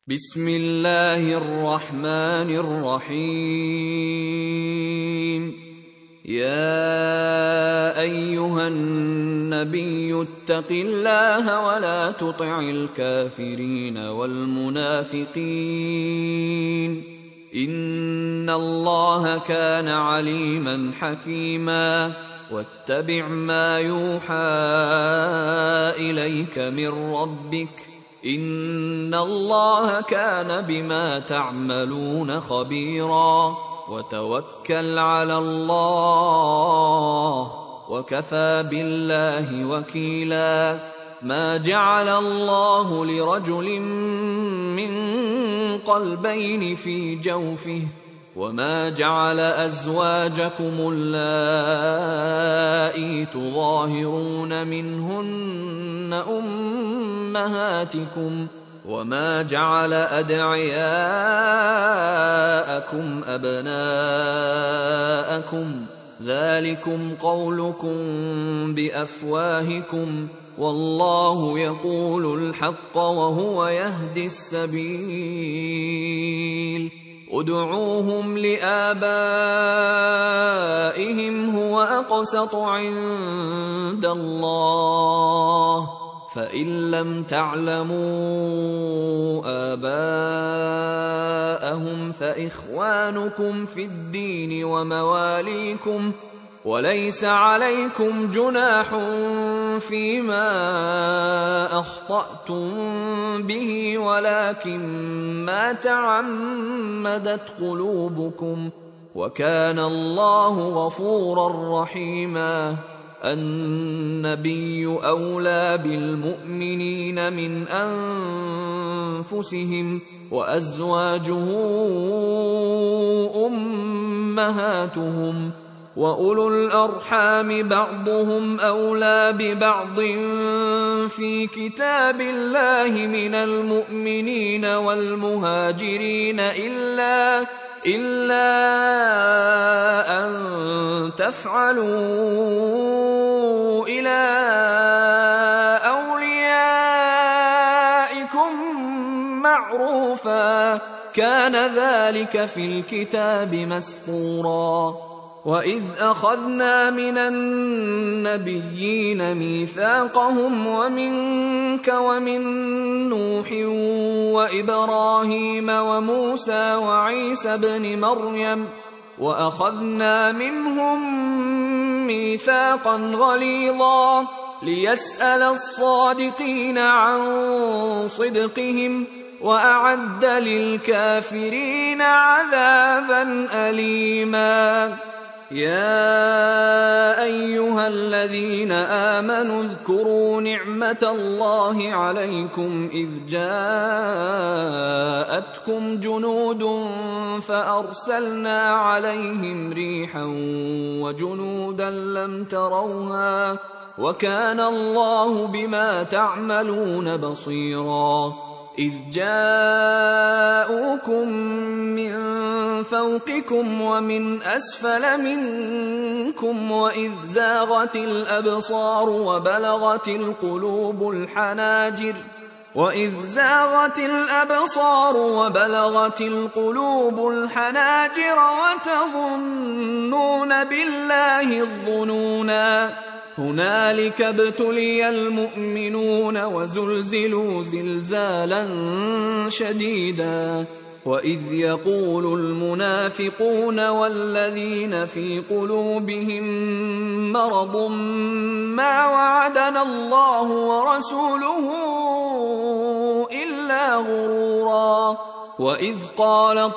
بسم الله الرحمن الرحيم. يا أيها النبي اتق الله ولا تطع الكافرين والمنافقين إن الله كان عليما حكيما. واتبع ما يوحى إليك من ربك إن الله كان بما تعملون خبيرا. وتوكل على الله وكفى بالله وكيلا. ما جعل الله لرجل من قلبين في جوفه وما جعل أزواجكم اللائي تظاهرون منهن أمهاتكم وما جعل أدعياءكم أبناءكم ذلكم قولكم بأفواهكم والله يقول الحق وهو يهدي السبيل. ادعوهم لآبائهم هو أقسط عند الله فإن لم تعلموا آباءهم فإخوانكم في الدين ومواليكم وليس عليكم جناح فيما أخطأتم به ولكن ما تعمدت قلوبكم وكان الله غفورا رحيما. النبي أولى بالمؤمنين من أنفسهم وأزواجه أمهاتهم وأولو الأرحام بعضهم أولى ببعض في كتاب الله من المؤمنين والمهاجرين إلا أن تفعلوا إلى أوليائكم معروفا كان ذلك في الكتاب مسطورا. وإذ أخذنا من النبيين ميثاقهم ومنك ومن نوح وإبراهيم وموسى وعيسى ابن مريم وأخذنا منهم ميثاقا غليظا ليسأل الصادقين عن صدقهم وأعد للكافرين عذابا أليما. يا أيها الذين آمنوا اذكروا نعمة الله عليكم إذ جاءتكم جنود فأرسلنا عليهم ريحا وجنودا لم تروها وكان الله بما تعملون بصيرا. إذ جاءوكم من فوقكم ومن أسفل منكم وإذ زاغت الأبصار وبلغت القلوب الحناجر وتظنون بالله الظنونا. هنالك ابتلي المؤمنون وزلزلوا زلزالا شديدا. وإذ يقول المنافقون والذين في قلوبهم مرض ما وعدنا الله ورسوله إلا غرورا. وإذ قالت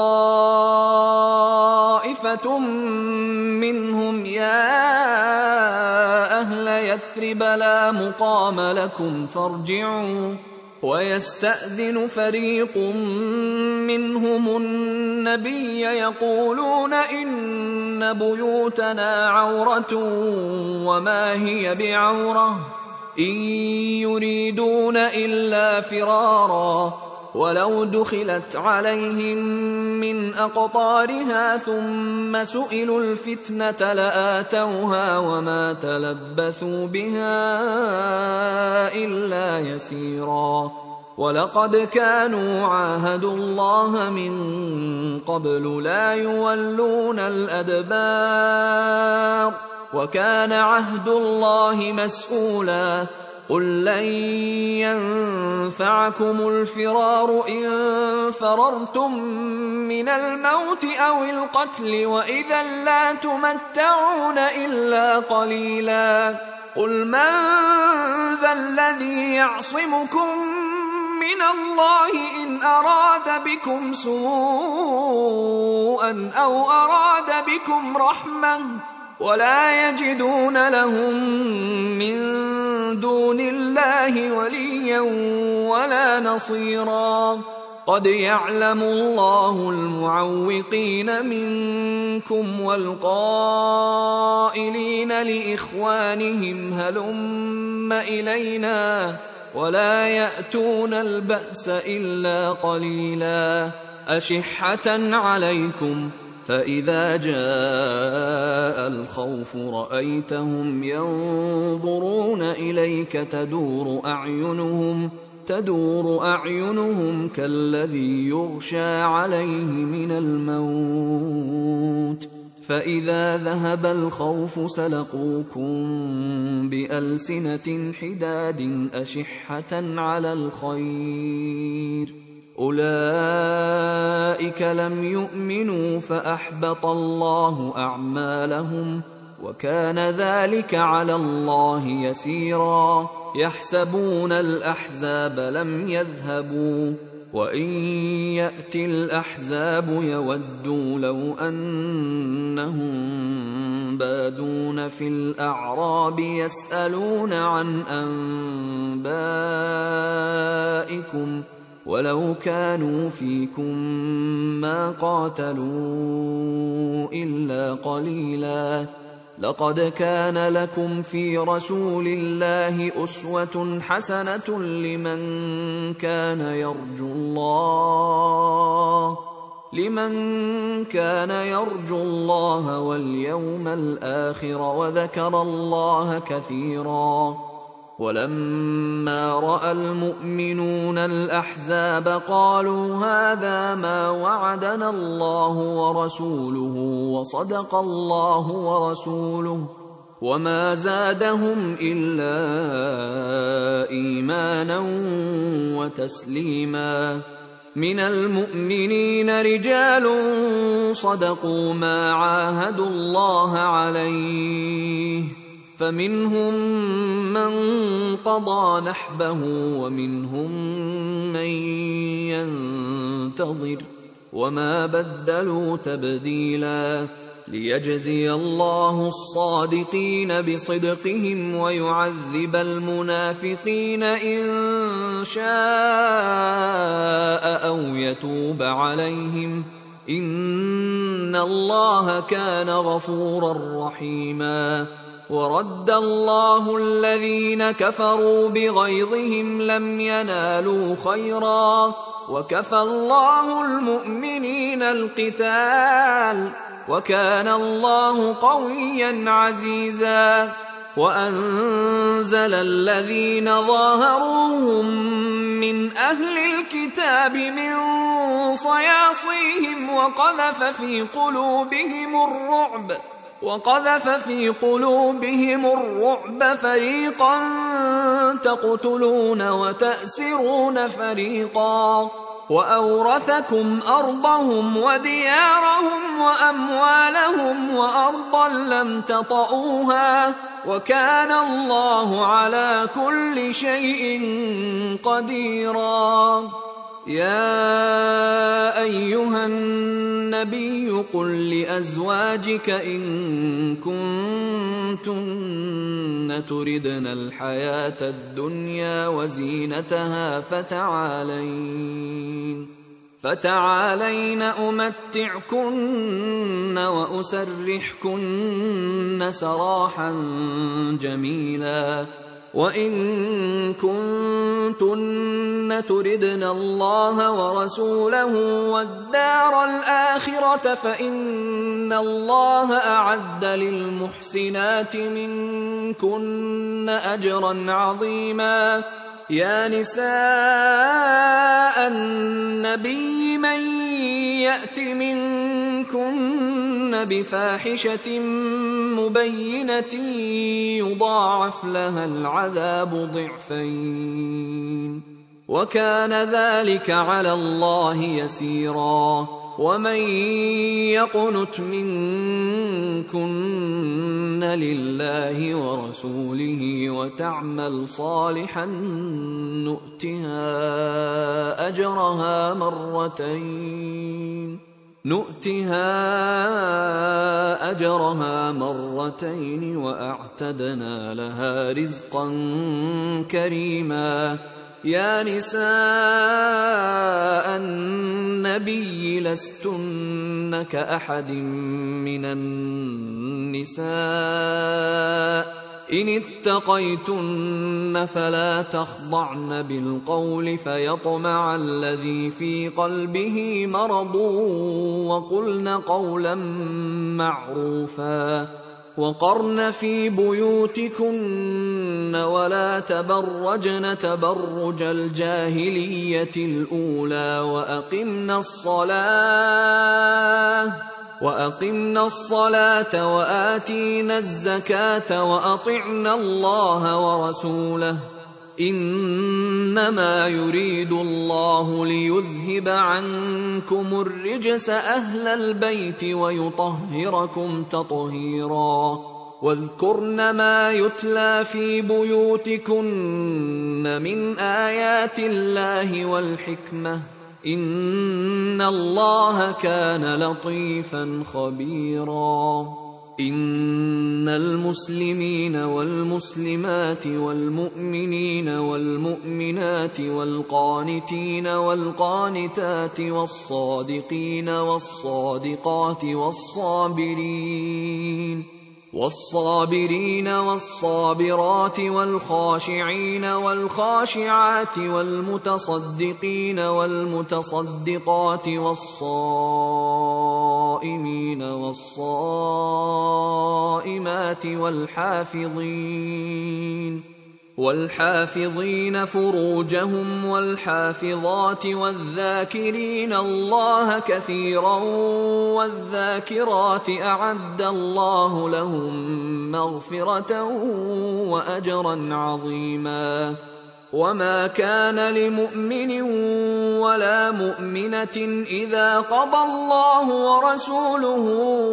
طائفة منهم يا أهل يثرب لا مقام لكم فارجعوا ويستأذن فريق منهم النبي يقولون إن بيوتنا عورة وما هي بعورة إن يريدون إلا فرارا ولو دخلت عليهم من أقطارها ثم سئلوا الفتنة لآتوها وما تلبثوا بها إلا يسيرا ولقد كانوا عاهدوا الله من قبل لا يولون الأدبار وكان عهد الله مسؤولا قل لن ينفعكم الفرار إن فررتم من الموت أو القتل وإذا لا تمتعون إلا قليلا قل من ذا الذي يعصمكم من الله إن أراد بكم سوءا أو أراد بكم رحمة ولا يجدون لهم من دون الله وليا ولا نصيرا قد يعلم الله المعوقين منكم والقائلين لإخوانهم هلم إلينا ولا يأتون البأس إلا قليلا أشحة عليكم فإذا جاء الخوف رأيتهم ينظرون إليك تدور أعينهم كالذي يغشى عليه من الموت فإذا ذهب الخوف سلقوكم بألسنة حداد أشحة على الخير أولئك لم يؤمنوا فأحبط الله أعمالهم وكان ذلك على الله يسيرا يحسبون الأحزاب لم يذهبوا وإن يأتي الأحزاب يودوا لو أنهم بادون في الأعراب يسألون عن أنبائكم ولو كانوا فيكم ما قاتلوا إلا قليلا لقد كان لكم في رسول الله أسوة حسنة لمن كان يرجو الله واليوم الآخر وذكر الله كثيرا ولما رأى المؤمنون الأحزاب قالوا هذا ما وعدنا الله ورسوله وصدق الله ورسوله وما زادهم إلا إيمانا وتسليما من المؤمنين رجال صدقوا ما عاهدوا الله عليه فمنهم من قضى نحبه ومنهم من ينتظر وما بدلوا تبديلا ليجزي الله الصادقين بصدقهم ويعذب المنافقين إن شاء أو يتوب عليهم إن الله كان غفورا رحيما ورد الله الذين كفروا بغيظهم لم ينالوا خيرا وكفى الله المؤمنين القتال وكان الله قويا عزيزا وأنزل الذين ظاهروهم من أهل الكتاب من صياصيهم وقذف في قلوبهم الرعب فريقا تقتلون وتأسرون فريقا وأورثكم أرضهم وديارهم وأموالهم وأرضا لم تطئوها وكان الله على كل شيء قديرا يا أيها النبي قل لأزواجك إن كنتن تردن الحياة الدنيا وزينتها فتعالين أمتعكن وأسرحكن سراحا جميلا وإن كنتن تردن الله ورسوله والدار الآخرة فإن الله أعد للمحسنات منكن أجرا عظيما يا نساء النبي من يأت منكن بفاحشة مبينة يضاعف لها العذاب ضعفين وكان ذلك على الله يسيرا ومن يقنت منكن لله ورسوله وتعمل صالحا نؤتها أجرها مرتين وأعتدنا لها رزقا كريما يا نساء النبي لستن كأحد من النساء إن اتقيتن فلا تخضعن بالقول فيطمع الذي في قلبه مرض وقلن قولا معروفا وقرن في بيوتكن ولا تبرجن تبرج الجاهلية الأولى وأقمنا الصلاة وآتينا الزكاة وأطعنا الله ورسوله إنما يريد الله ليذهب عنكم الرجس أهل البيت ويطهركم تطهيرا واذكرن ما يتلى في بيوتكن من آيات الله والحكمة إن الله كان لطيفا خبيرا إن المسلمين والمسلمات والمؤمنين والمؤمنات والقانتين والقانتات والصادقين والصادقات والصابرين والصابرات والخاشعين والخاشعات والمتصدقين والمتصدقات والصائمين والصائمات والحافظين فروجهم والحافظات والذاكرين الله كثيرا والذاكرات أعد الله لهم مغفرة وأجرا عظيما وما كان لمؤمن ولا مؤمنة إذا قضى الله ورسوله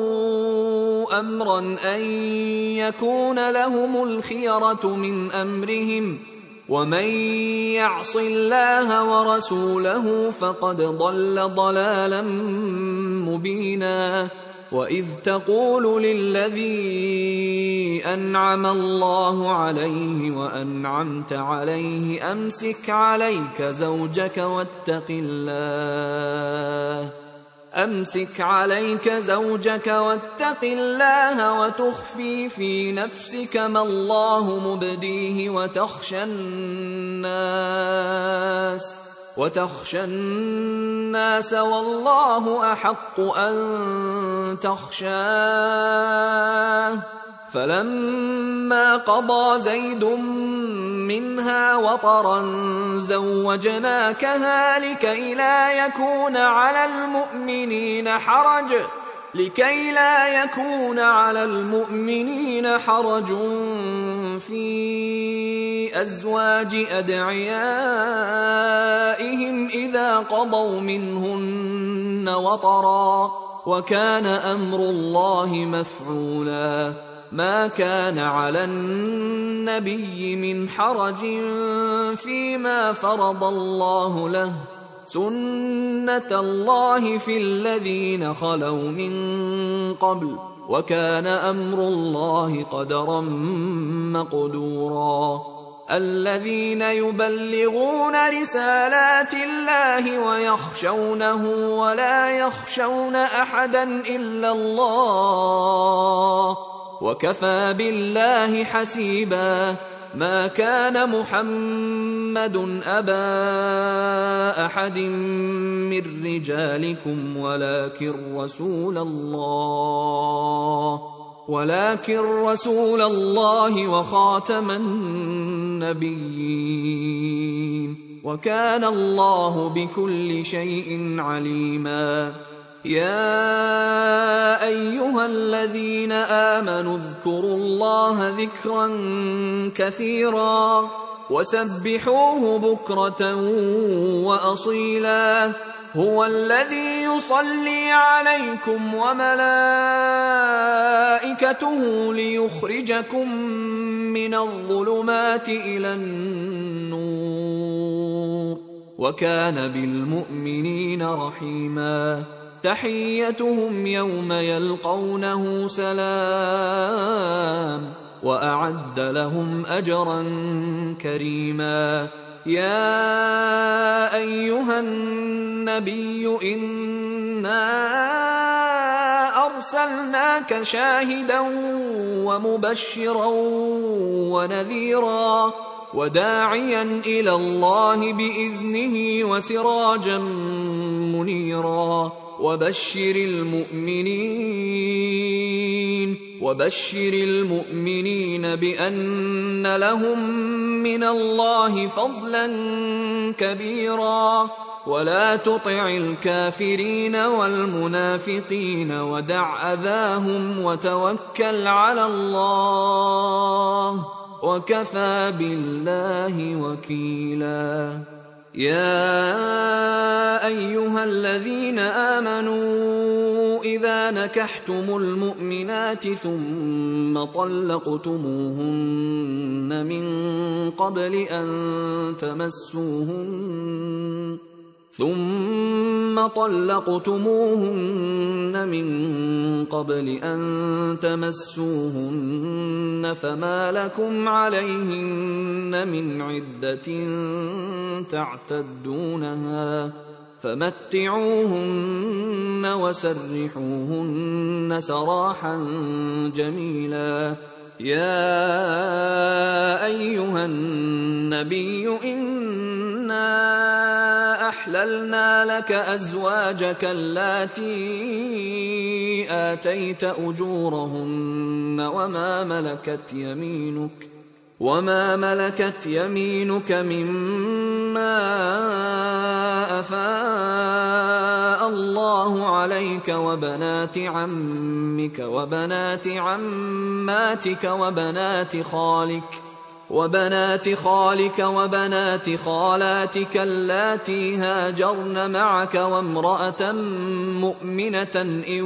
أمرا أن يكون لهم الخيرة من أمرهم ومن يعص الله ورسوله فقد ضل ضلالا مبينا وإذ تقول للذي أنعم الله عليه وأنعمت عليه أمسك عليك زوجك واتق الله وتخفي في نفسك ما الله مبديه وتخشى الناس والله أحق أن تخشاه فلما قضى زيد منها وطرا زوجناكها لكي لا يكون على المؤمنين حرج في أزواج أدعيائهم إذا قضوا منهن وطرا وكان أمر الله مفعولا ما كان على النبي من حرج فيما فرض الله له سنة الله في الذين خلوا من قبل وكان أمر الله قدرا مقدورا الذين يبلغون رسالات الله ويخشونه ولا يخشون أحدا إلا الله وكفى بالله حسيبا ما كان محمد أبا أحد من رجالكم ولكن رسول الله وخاتم النبيين النبيين وكان الله بكل شيء عليما يا أيها الذين آمنوا اذكروا الله ذكرا كثيرا وسبحوه بكرة وأصيلا هو الذي يصلي عليكم وملائكته ليخرجكم من الظلمات إلى النور وكان بالمؤمنين رحيما تحيتهم يوم يلقونه سلام وأعد لهم أجرا كريما يا أيها النبي إنا أرسلناك شاهدا ومبشرا ونذيرا وداعيا إلى الله بإذنه وسراجا منيرا وبشر المؤمنين بأن لهم من الله فضلا كبيرا ولا تطع الكافرين والمنافقين ودع أذاهم وتوكل على الله وكفى بالله وكيلا يا أيها الذين آمنوا إذا نكحتم المؤمنات ثم طلقتموهن من قبل أن تمسوهن فما لكم عليهن من عدة تعتدونها فمتعوهن وسرحوهن سراحا جميلا يا أيها النبي إنا أحللنا لك أزواجك اللاتي آتيت أجورهن وما ملكت يمينك مما أفاء الله عليك وبنات عمك وبنات عماتك وبنات خالك وبنات خالاتك اللاتي هاجرن معك وامرأة مؤمنة إن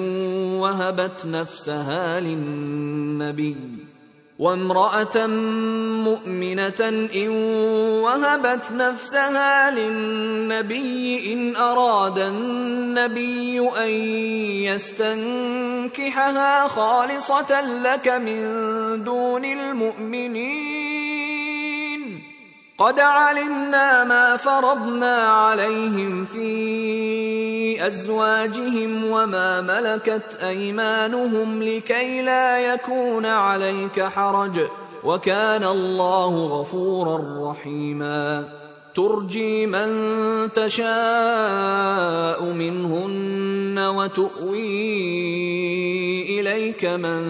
وهبت نفسها للنبي إن أراد النبي أن يستنكحها خالصة لك من دون المؤمنين قد علمنا ما فرضنا عليهم في أزواجهم وما ملكت أيمانهم لكي لا يكون عليك حرج وكان الله غفورا رحيما ترجي من تشاء منهن وتؤوي إليك من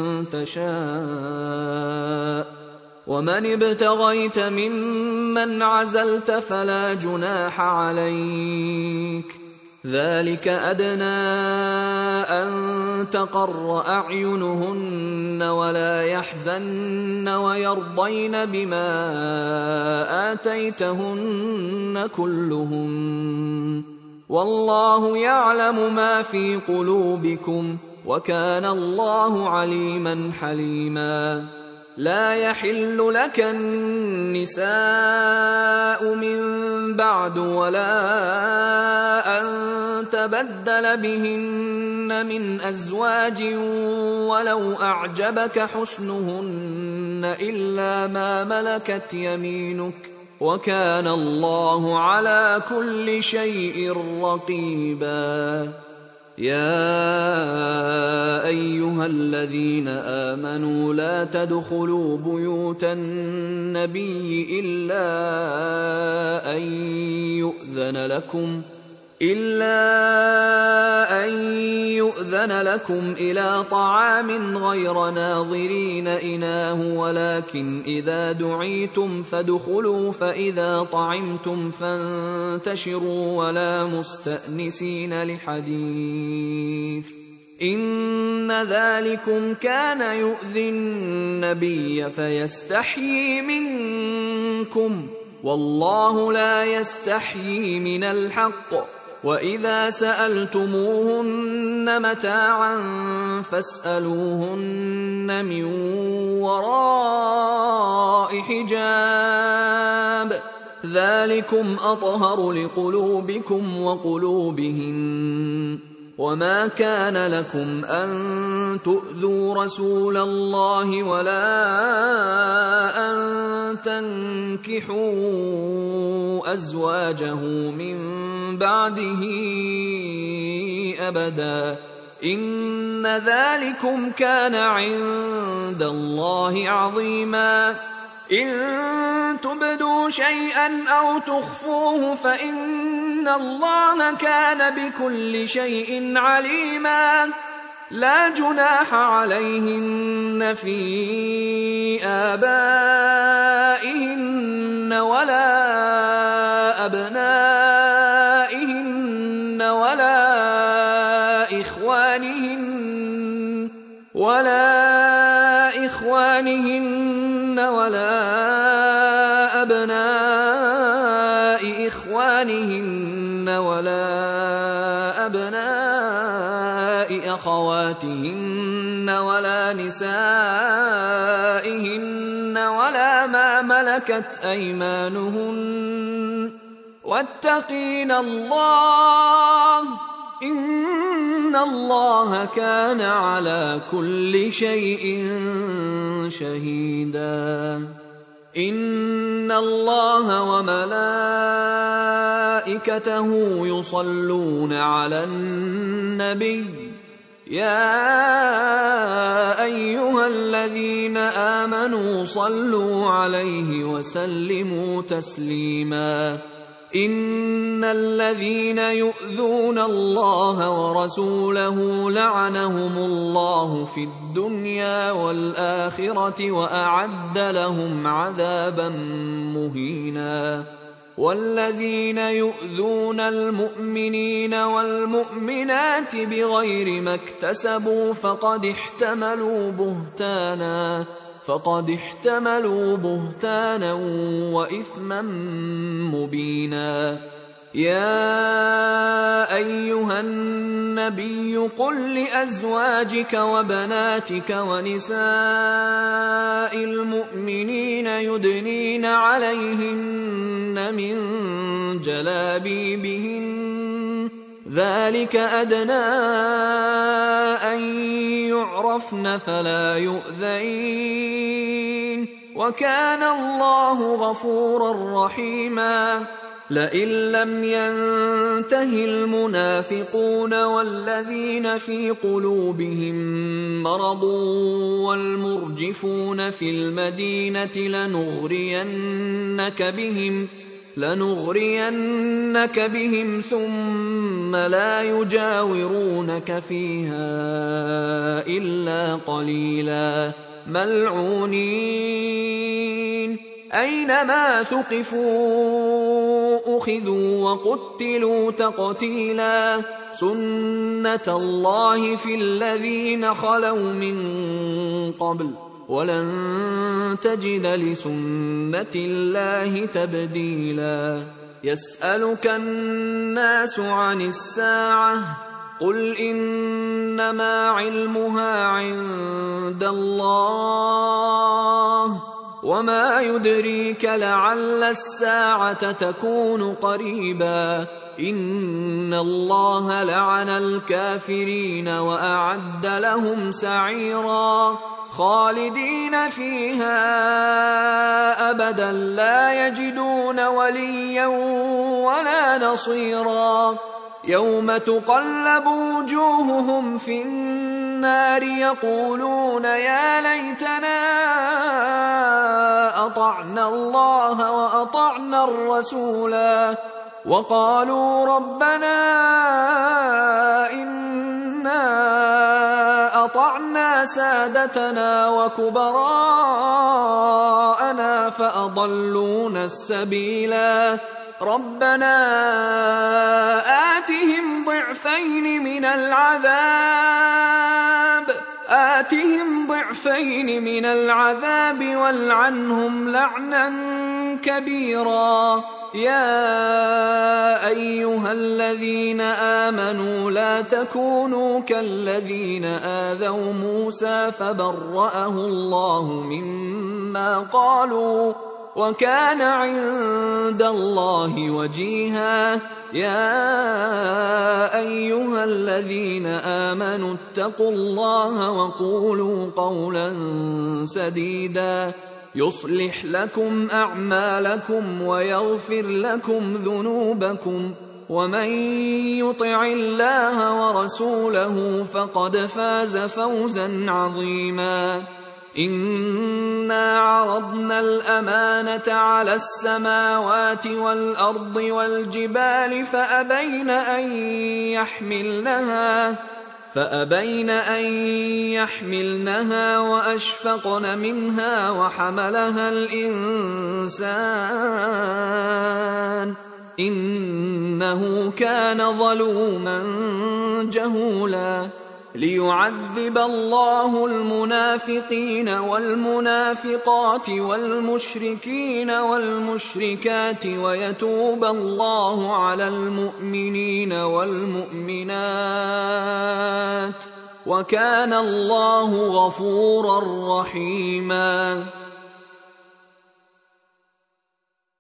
تشاء ومن ابتغيت ممن عزلت فلا جناح عليك ذلك أدنى أن تقر أعينهن ولا يحزن ويرضين بما آتيتهن كلهن والله يعلم ما في قلوبكم وكان الله عليما حليما لا يحل لك النساء من بعد ولا أن تبدل بهن من أزواج ولو أعجبك حسنهن إلا ما ملكت يمينك وكان الله على كل شيء رقيبا يا أيها الذين آمنوا لا تدخلوا بيوت النبي إلا أن يؤذن يأذن لكم إلى طعام غير ناظرين إناه ولكن إذا دعيتم فادخلوا فإذا طعمتم فانتشروا ولا مستأنسين لحديث إن ذلكم كان يؤذي النبي فيستحيي منكم والله لا يستحيي من الحق وإذا سألتموهن متاعا فاسألوهن من وراء حجاب ذلكم أطهر لقلوبكم وقلوبهن وما كان لكم أن تؤذوا رسول الله ولا أن تنكحوا أزواجه من بعده أبدا إن ذلكم كان عند الله عظيما إن تبدوا شيئا أو تخفوه فإن الله كان بكل شيء عليما لا جناح عليهن في آبائهن ولا أبنائهن ولا إخوانهن ولا أبناء إخوانهن ولا أبناء أخواتهن ولا نسائهن ولا ما ملكت أيمانهن واتقين الله إن الله كان على كل شيء شهيدا إن الله وملائكته يصلون على النبي يا أيها الذين آمنوا صلوا عليه وسلموا تسليما إن الذين يؤذون الله ورسوله لعنهم الله في الدنيا والآخرة وأعد لهم عذابا مهينا والذين يؤذون المؤمنين والمؤمنات بغير ما اكتسبوا فقد احتملوا بهتانا وإثما مبينا يا أيها النبي قل لأزواجك وبناتك ونساء المؤمنين يدنين عليهن من جلابيبهن ذلك أدنى أن يعرفن فلا يؤذين وكان الله غفورا رحيما لئن لم ينته المنافقون والذين في قلوبهم مرض والمرجفون في المدينة لنغرينك بهم ثم لا يجاورونك فيها إلا قليلا ملعونين أينما ثقفوا أخذوا وقتلوا تقتيلا سنة الله في الذين خلوا من قبل ولن تجد لسنة الله تبديلا يسألك الناس عن الساعة قل إنما علمها عند الله وما يدريك لعل الساعة تكون قريبا إن الله لعن الكافرين وأعد لهم سعيرا خالدين فيها أبدا لا يجدون وليا ولا نصيرا يوم تقلب وجوههم في النار يقولون يا ليتنا أطعنا الله وأطعنا الرسولا وقالوا ربنا إنا سادتنا وكبراءنا فأضلونا السبيلا ربنا آتهم ضعفين من العذاب والعنهم لعنا كبيرا يا أيها الذين آمنوا لا تكونوا كالذين آذوا موسى فبرأه الله مما قالوا وكان عند الله وجيها يا أيها الذين آمنوا اتقوا الله وقولوا قولا سديدا يصلح لكم أعمالكم ويغفر لكم ذنوبكم ومن يطع الله ورسوله فقد فاز فوزا عظيما إنا عرضنا الأمانة على السماوات والأرض والجبال فأبين أن يحملنها وأشفقن منها وحملها الإنسان إنه كان ظلوما جهولا ليعذب الله المنافقين والمنافقات والمشركين والمشركات ويتوب الله على المؤمنين والمؤمنات وكان الله غفورا رحيما